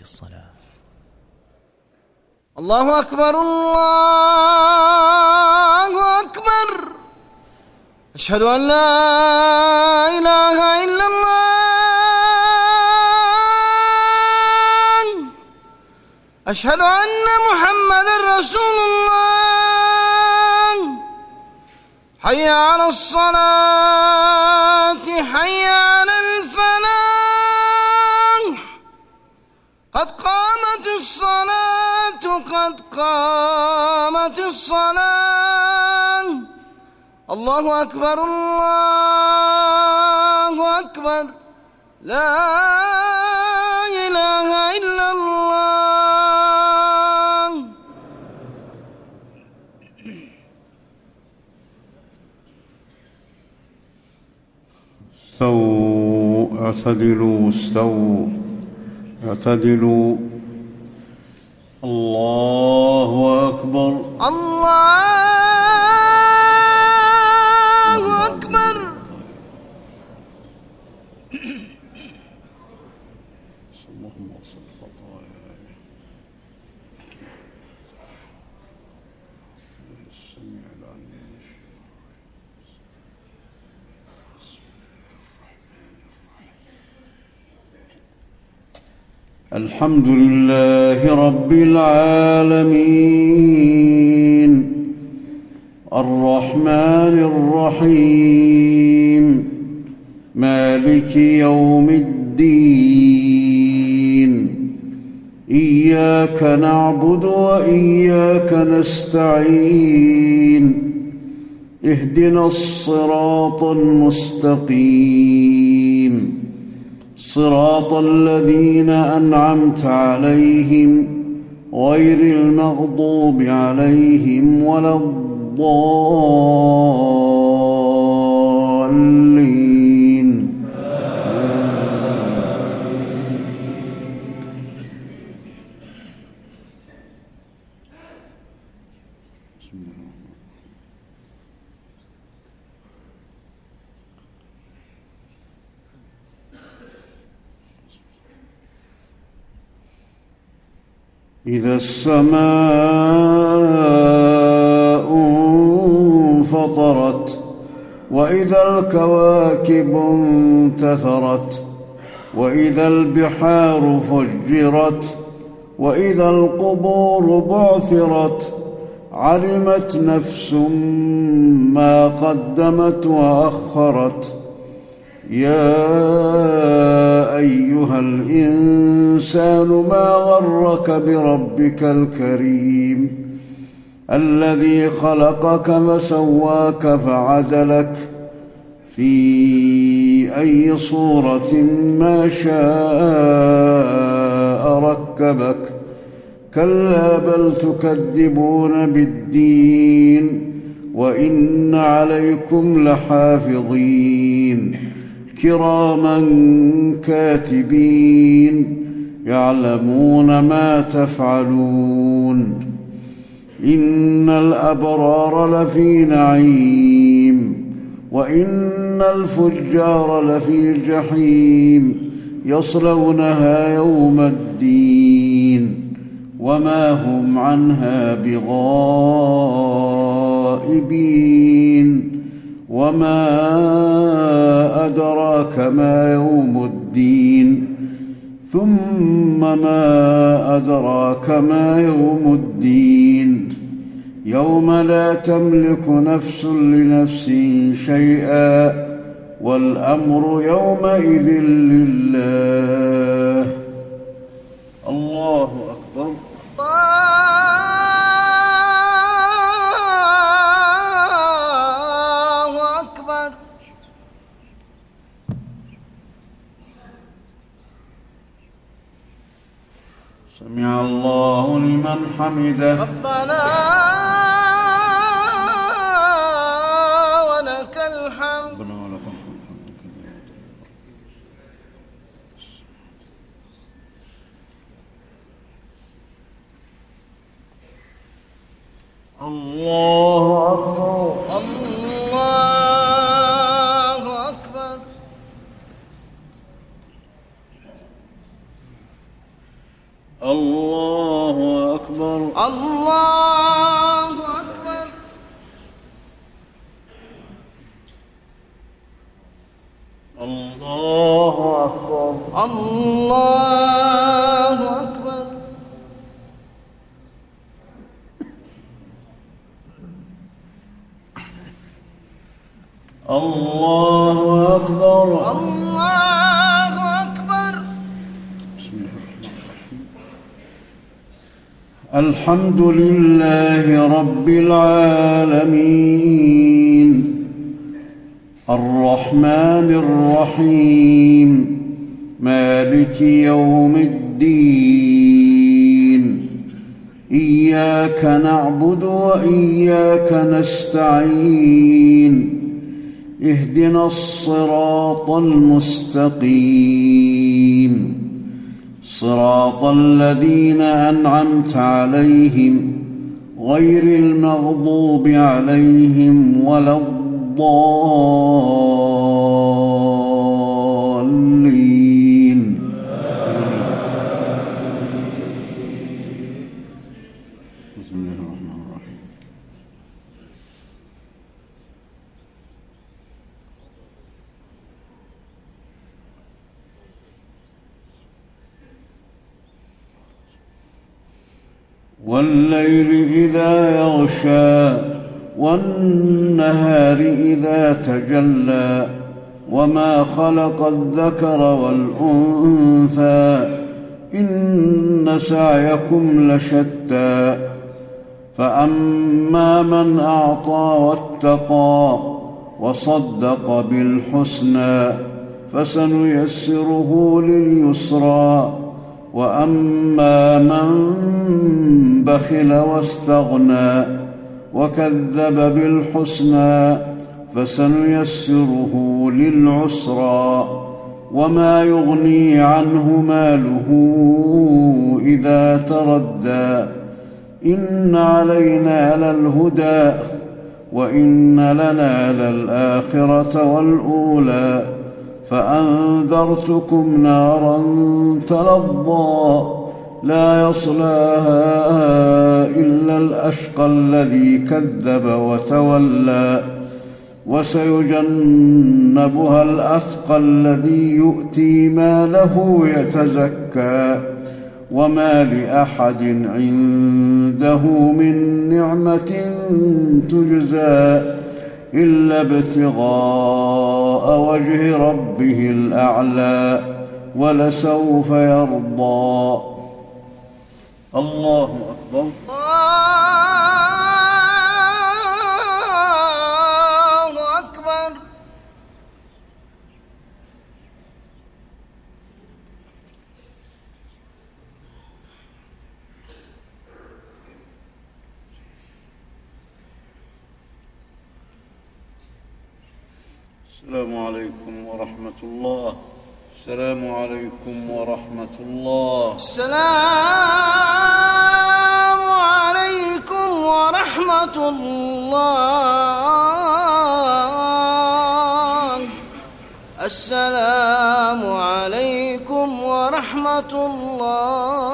الصلاة. الله أكبر الله أكبر، أشهد أن لا إله إلا الله، أشهد أن محمدًا رسول الله. حي على الصلاة، حي على الفلاح، قد قامت الصلاة، قد قامت الصلاة. الله أكبر الله أكبر، لا إله إلا الله. استووا، اعتدلوا، استووا، اعتدلوا. الله أكبر الله أكبر. اللهم صل خطاياي السميع العليم. الحمد لله رب العالمين، الرحمن الرحيم، مالك يوم الدين. إياك نعبد وإياك نستعين، اهدنا الصراط المستقيم، صراط الذين أنعمت عليهم غير المغضوب عليهم ولا الضالين. إذا السماء انفطرت، وإذا الكواكب انتثرت، وإذا البحار فجرت، وإذا القبور بعثرت، علمت نفس ما قدمت وأخرت. يا أيها الإنسان ما غرك بربك الكريم، الذي خلقك فسواك فعدلك في أي صورة ما شاء ركبك. كلا بل تكذبون بالدين، وإن عليكم لحافظين كراما كاتبين يعلمون ما تفعلون. إن الأبرار لفي نعيم، وإن الفجار لفي جحيم، يصلونها يوم الدين وما هم عنها بغائبين. وما أدراك ما يوم الدين، ثم ما أدراك ما يوم الدين. يوم لا تملك نفس لنفس شيئا، والأمر يومئذ لله. الله أكبر. الله أكبر. سمع الله لمن حمده. ربنا ولك الحمد. ربنا ولك الحمد. الله أكبر. الله أكبر. الله أكبر. الله أكبر. الله أكبر. الله أكبر. الله أكبر. الله أكبر. بسم الله الرحمن الرحيم. الحمد لله رب العالمين الرحمن الرحيم مالك يوم الدين إياك نعبد وإياك نستعين اهدنا الصراط المستقيم صراط الذين أنعمت عليهم غير المغضوب عليهم ولا الضالين. بسم الله الرحمن الرحيم. والليل إذا يغشى والنهار إذا تجلى وما خلق الذكر والأنثى إن سعيكم لشتى فأما من أعطى واتقى وصدق بالحسنى فسنيسره لليسرى وأما من بخل واستغنى وكذب بالحسنى فسنيسره للعسرى وما يغني عنه ماله إذا تردى إن علينا للهدى وإن لنا للآخرة والأولى فأنذرتكم نارا تلظى لا يصلاها إلا الأشقى الذي كذب وتولى وسيجنبها الأتقى الذي يؤتي ماله يتزكى وما لأحد عنده من نعمة تجزى إلا ابتغاء وجه ربه الأعلى ولسوف يرضى. الله أكبر. الله أكبر. السلام عليكم ورحمة الله. السلام عليكم ورحمة الله. السلام عليكم ورحمة الله. السلام عليكم ورحمة الله.